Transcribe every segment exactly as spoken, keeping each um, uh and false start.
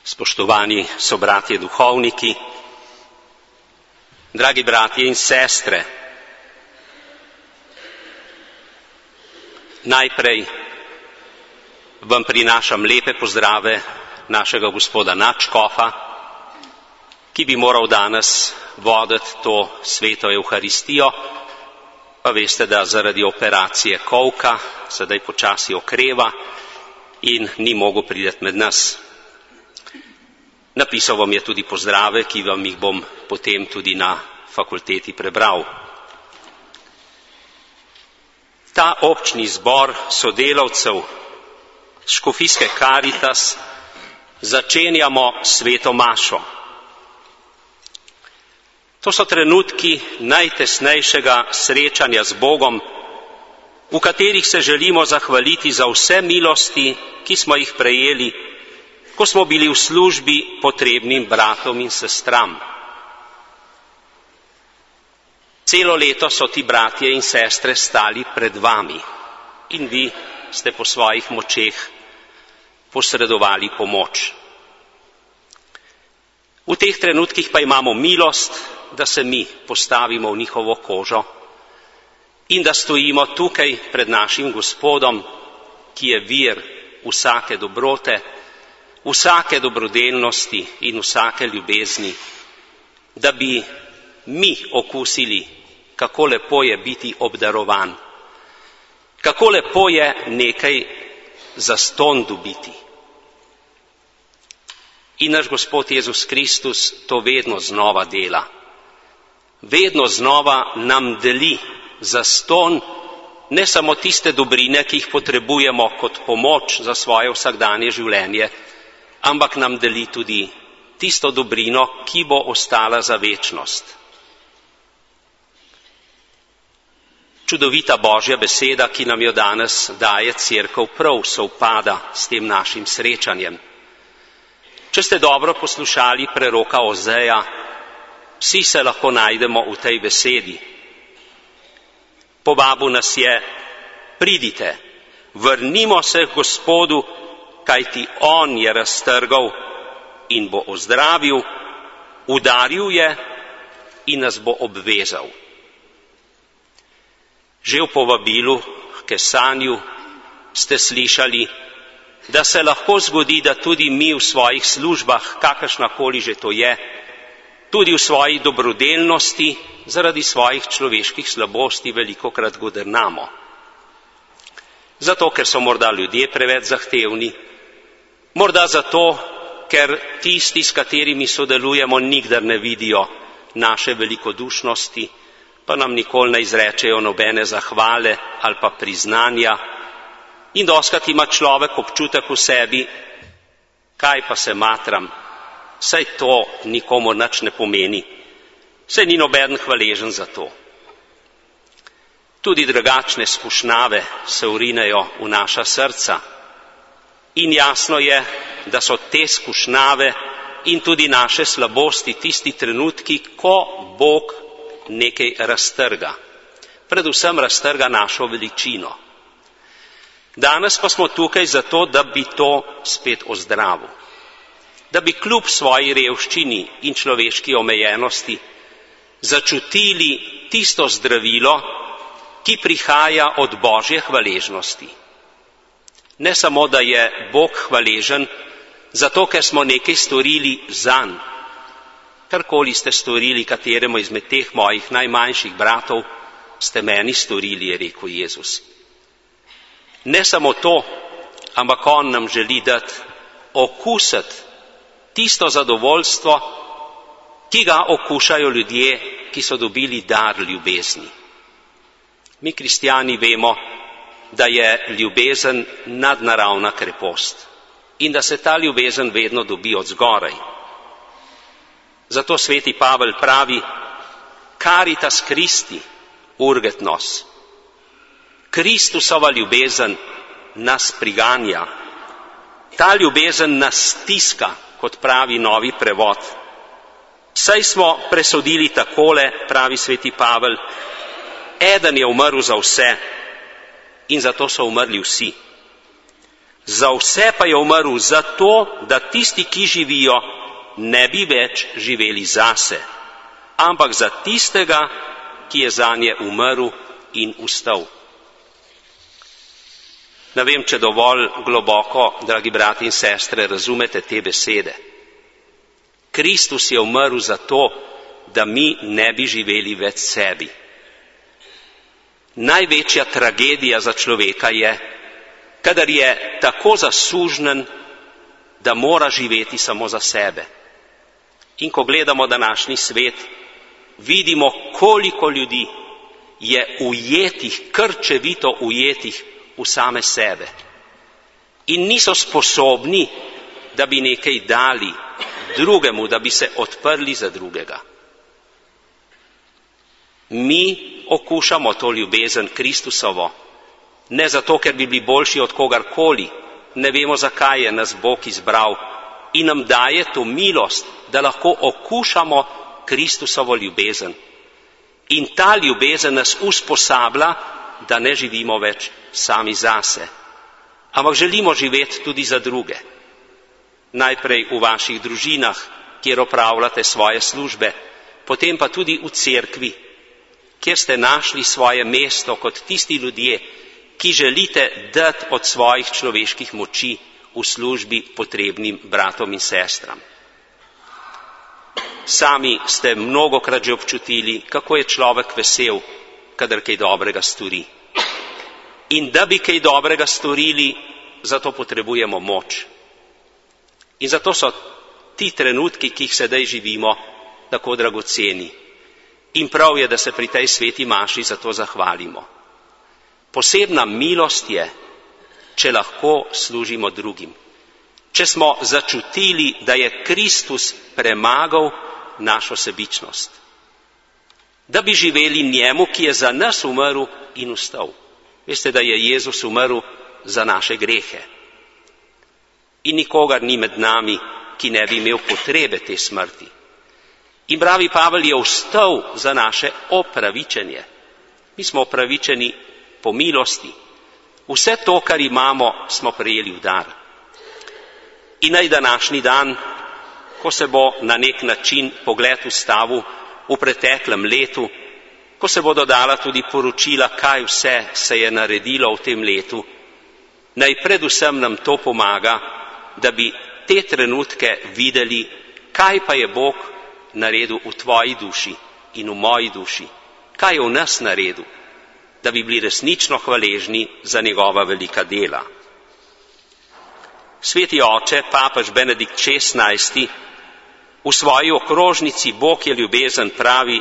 Spoštovani sobratje duhovniki, dragi bratje in sestre, najprej vam prinašam lepe pozdrave našega gospoda nadškofa, ki bi moral danes voditi to sveto Evharistijo, pa veste, da zaradi operacije kolka sedaj počasi okreva in ni mogel priti med nas. Napisal vam je tudi pozdrave, ki vam jih bom potem tudi na fakulteti prebral. Ta občni zbor sodelavcev Škofijske Karitas začenjamo sveto mašo. To so trenutki najtesnejšega srečanja z Bogom, v katerih se želimo zahvaliti za vse milosti, ki smo jih prejeli, ko smo bili v službi potrebnim bratom in sestram. Celo leto so ti bratje in sestre stali pred vami in vi ste po svojih močeh posredovali pomoč. V teh trenutkih pa imamo milost, da se mi postavimo v njihovo kožo in da stojimo tukaj pred našim Gospodom, ki je vir vsake dobrote, vsake dobrodelnosti in vsake ljubezni, da bi mi okusili, kako lepo je biti obdarovan, kako lepo je nekaj zastonj dobiti. In naš Gospod Jezus Kristus to vedno znova dela. Vedno znova nam deli zastonj ne samo tiste dobrine, ki jih potrebujemo kot pomoč za svoje vsakdanje življenje, ampak nam deli tudi tisto dobrino, ki bo ostala za večnost. Čudovita Božja beseda, ki nam jo danes daje Cerkev, prav sovpada s tem našim srečanjem. Če ste dobro poslušali preroka Ozeja, vsi se lahko najdemo v tej besedi. Povabil nas je, pridite, vrnimo se k Gospodu, kajti on je raztrgal in bo ozdravil, udaril je in nas bo obvezal. Že v povabilu k kesanju ste slišali, da se lahko zgodi, da tudi mi v svojih službah, kakršnakoli že to je, tudi v svoji dobrodelnosti, zaradi svojih človeških slabosti velikokrat godrnamo. Zato, ker so morda ljudje preveč zahtevni, morda zato, ker tisti, s katerimi sodelujemo, nikdar ne vidijo naše velikodušnosti, pa nam nikoli ne izrečejo nobene zahvale ali pa priznanja. In dostikrat ima človek občutek v sebi, kaj pa se matram, saj to nikomur nič ne pomeni, saj ni nobeden hvaležen za to. Tudi drugačne skušnjave se vrinejo v naša srca. In jasno je, da so te skušnjave in tudi naše slabosti tisti trenutki, ko Bog nekaj raztrga. Predvsem raztrga našo veličino. Danes pa smo tukaj zato, da bi to spet ozdravil. Da bi kljub svoji revščini in človeški omejenosti začutili tisto zdravilo, ki prihaja od Božje hvaležnosti. Ne samo, da je Bog hvaležen, zato ker smo nekaj storili zanj. Karkoli ste storili kateremu izmed teh mojih najmanjših bratov, ste meni storili, je rekel Jezus. Ne samo to, ampak on nam želi dati okusiti tisto zadovoljstvo, ki ga okušajo ljudje, ki so dobili dar ljubezni. Mi kristjani vemo, da je ljubezen nadnaravna krepost in da se ta ljubezen vedno dobi od zgoraj. Zato sveti Pavel pravi, caritas Christi urget nos. Kristusova ljubezen nas priganja. Ta ljubezen nas stiska, kot pravi novi prevod. Saj smo presodili takole, pravi sveti Pavel, eden je umrl za vse in zato so umrli vsi. Za vse pa je umrl zato, da tisti, ki živijo, ne bi več živeli zase, ampak za tistega, ki je zanje umrl in vstal. Ne vem, če dovolj globoko, dragi brati in sestre, razumete te besede. Kristus je umrl zato, da mi ne bi živeli več sebi. Največja tragedija za človeka je, kadar je tako zasužnjen, da mora živeti samo za sebe. In ko gledamo današnji svet, vidimo, koliko ljudi je ujetih, krčevito ujetih v same sebe. In niso sposobni, da bi nekaj dali drugemu, da bi se odprli za drugega. Mi okušamo to ljubezen Kristusovo, ne zato, ker bi bili boljši od kogarkoli, ne vemo, zakaj je nas Bog izbral in nam daje to milost, da lahko okušamo Kristusovo ljubezen. In ta ljubezen nas usposablja, da ne živimo več sami zase, ampak želimo živeti tudi za druge. Najprej v vaših družinah, kjer opravljate svoje službe, potem pa tudi v cerkvi, kjer ste našli svoje mesto kot tisti ljudje, ki želite dati od svojih človeških moči v službi potrebnim bratom in sestram. Sami ste mnogokrat že občutili, kako je človek vesel, kadar kaj dobrega stori. In da bi kaj dobrega storili, zato potrebujemo moč. In zato so ti trenutki, ki jih sedaj živimo, tako dragoceni. In prav je, da se pri tej sveti maši za to zahvalimo. Posebna milost je, če lahko služimo drugim. Če smo začutili, da je Kristus premagal našo sebičnost. Da bi živeli njemu, ki je za nas umrl in vstal. Veste, da je Jezus umrl za naše grehe. In nikogar ni med nami, ki ne bi imel potrebe te smrti. In pravi Pavel je vstal za naše opravičenje. Mi smo opravičeni po milosti. Vse to, kar imamo, smo prejeli v dar. In naj današnji dan, ko se bo na nek način pogled ustavil v preteklem letu, ko se bodo dala tudi poročila, kaj vse se je naredilo v tem letu, naj predvsem nam to pomaga, da bi te trenutke videli, kaj pa je Bog naredil v tvoji duši in v moji duši, kaj je v nas naredil, da bi bili resnično hvaležni za njegova velika dela. Sveti oče, papež Benedikt šestnajsti, v svoji okrožnici Bog je ljubezen pravi: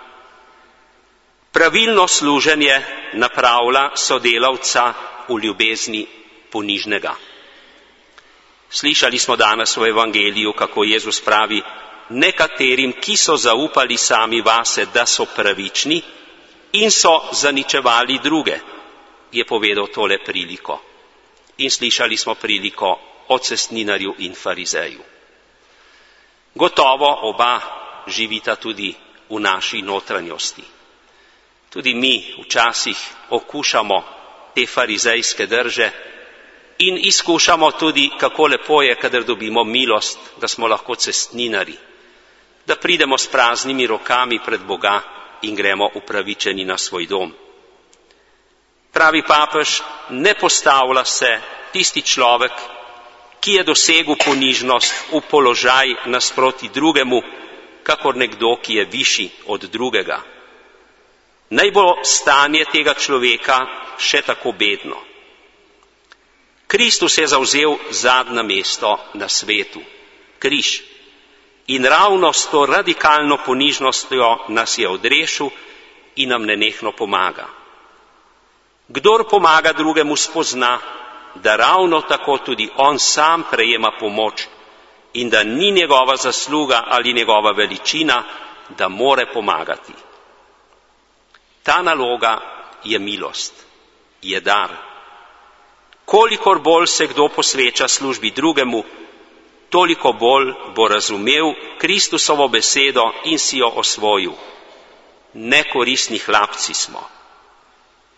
pravilno služenje napravlja sodelavca v ljubezni ponižnega. Slišali smo danes v evangeliju, kako Jezus pravi: nekaterim, ki so zaupali sami vase, da so pravični in so zaničevali druge, je povedal tole priliko. In slišali smo priliko o cestninarju in farizeju. Gotovo oba živita tudi v naši notranjosti. Tudi mi včasih okušamo te farizejske drže in izkušamo tudi, kako lepo je, kadar dobimo milost, da smo lahko cestninari, da pridemo s praznimi rokami pred Boga in gremo upravičeni na svoj dom. Pravi papež, ne postavlja se tisti človek, ki je dosegel ponižnost v položaj nasproti drugemu, kakor nekdo, ki je višji od drugega. Naj bo stanje tega človeka še tako bedno. Kristus je zavzel zadnje mesto na svetu, križ. In ravno s to radikalno ponižnostjo nas je odrešil in nam nenehno pomaga. Kdor pomaga drugemu, spozna, da ravno tako tudi on sam prejema pomoč in da ni njegova zasluga ali njegova veličina, da more pomagati. Ta naloga je milost, je dar. Kolikor bolj se kdo posveča službi drugemu, toliko bolj bo razumel Kristusovo besedo in si jo osvojil. Nekoristni hlapci smo.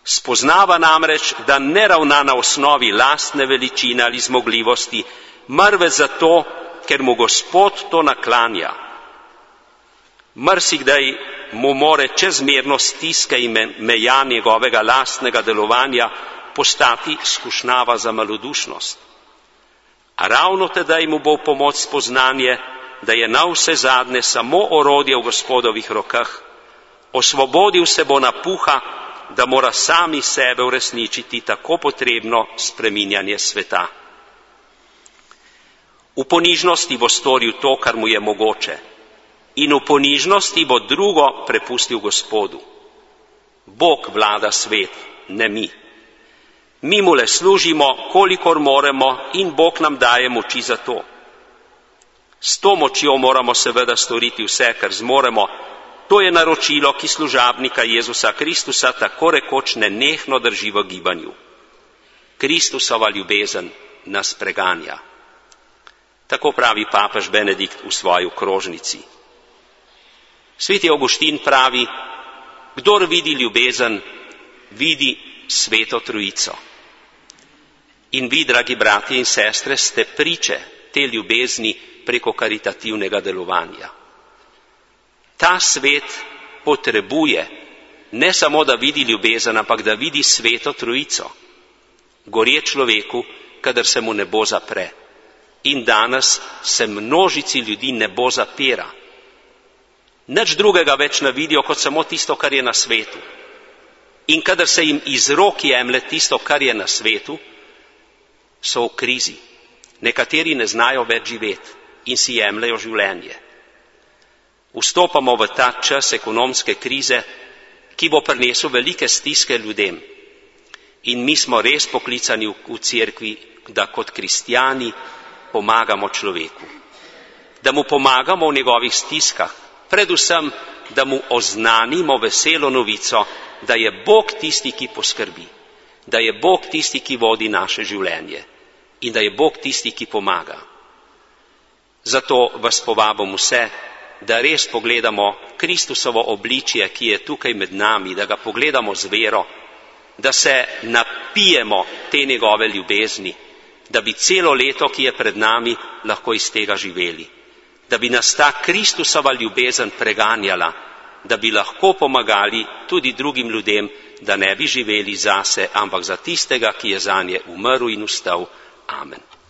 Spoznava namreč, da ne ravna na osnovi lastne veličine ali zmogljivosti, marveč zato, ker mu Gospod to naklanja. Marsikdaj mu more čezmerno stiske in meja njegovega lastnega delovanja postati skušnjava za malodušnost. A ravno tedaj mu bo v pomoč spoznanje, da je navsezadnje samo orodje v Gospodovih rokah, osvobodil se bo napuha, da mora sami sebe uresničiti tako potrebno spreminjanje sveta. V ponižnosti bo storil to, kar mu je mogoče, in v ponižnosti bo drugo prepustil Gospodu. Bog vlada svet, ne mi. Mi mu le služimo, kolikor moremo, in Bog nam daje moči za to. S to močjo moramo seveda storiti vse, kar zmoremo. To je naročilo, ki služabnika Jezusa Kristusa tako rekoč nenehno drži v gibanju. Kristusova ljubezen nas preganja. Tako pravi papež Benedikt v svoji okrožnici. Sveti Avguštin pravi, kdor vidi ljubezen, vidi Sveto Trojico. In vi, dragi bratje in sestre, ste priče te ljubezni preko karitativnega delovanja. Ta svet potrebuje ne samo, da vidi ljubezen, ampak da vidi Sveto Trojico. Gorje človeku, kadar se mu nebo zapre. In danes se množici ljudi nebo zapira. Nič drugega več ne vidijo, kot samo tisto, kar je na svetu. In kadar se jim iz rok jemlje tisto, kar je na svetu, so v krizi. Nekateri ne znajo več živeti in si jemljejo življenje. Vstopamo v ta čas ekonomske krize, ki bo prinesel velike stiske ljudem. In mi smo res poklicani v, v cerkvi, da kot kristjani pomagamo človeku. Da mu pomagamo v njegovih stiskah, predvsem, da mu oznanimo veselo novico, da je Bog tisti, ki poskrbi, da je Bog tisti, ki vodi naše življenje in da je Bog tisti, ki pomaga. Zato vas povabim vse, da res pogledamo Kristusovo obličje, ki je tukaj med nami, da ga pogledamo z vero, da se napijemo te njegove ljubezni, da bi celo leto, ki je pred nami, lahko iz tega živeli. Da bi nas ta Kristusova ljubezen preganjala, da bi lahko pomagali tudi drugim ljudem, da ne bi živeli zase, ampak za tistega, ki je zanje umrl in vstal. Amen.